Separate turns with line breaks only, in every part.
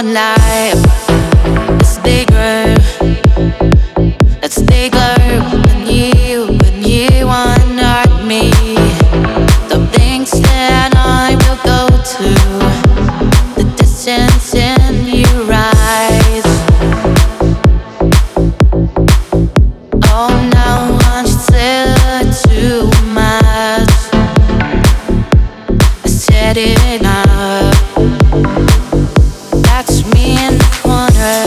one life is bigger. It's bigger when you want to hurt me. The things that I will go to, the distance in your eyes. Oh no, I said too much. I said it up. That's me in the corner.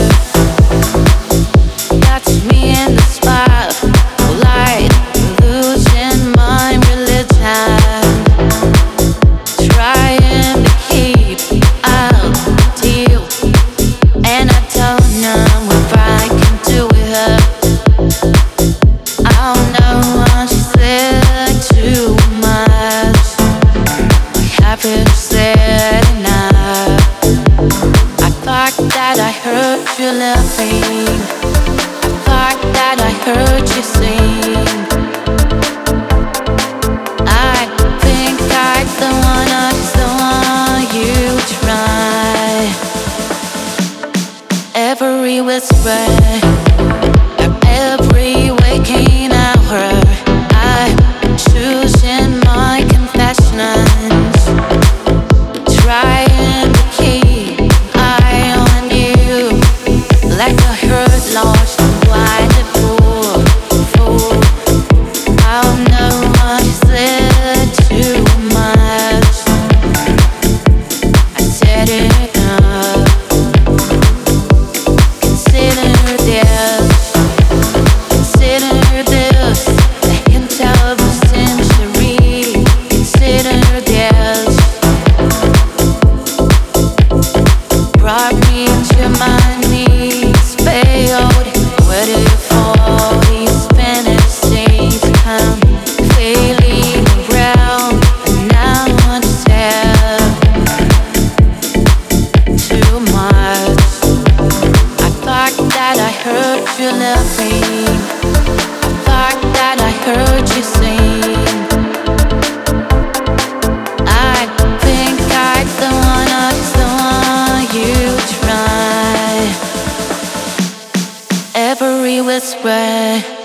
That's me in the spotlight, losing my religion, trying to keep up the deal, and I don't know if I can do it. I don't know, I just said too much. I haven't said enough. I thought that I heard you laughing. I thought that I heard you sing. I think I'm the one, I just want you to try. Every whisper, every waking hour, I've been choosing my confessions, trying to keep eye on you, like a hurt, lost, blinded fool. Oh no, I said too much. I said it up. Consider this, the hint of a century. Consider this, brought me to my knees, failed. Where do you fall? These fantasies come failing around, and now I just have too much. I thought that I heard you laughing. I thought that I heard you sing. I think I'm the one, I just want you to try. Every whisper,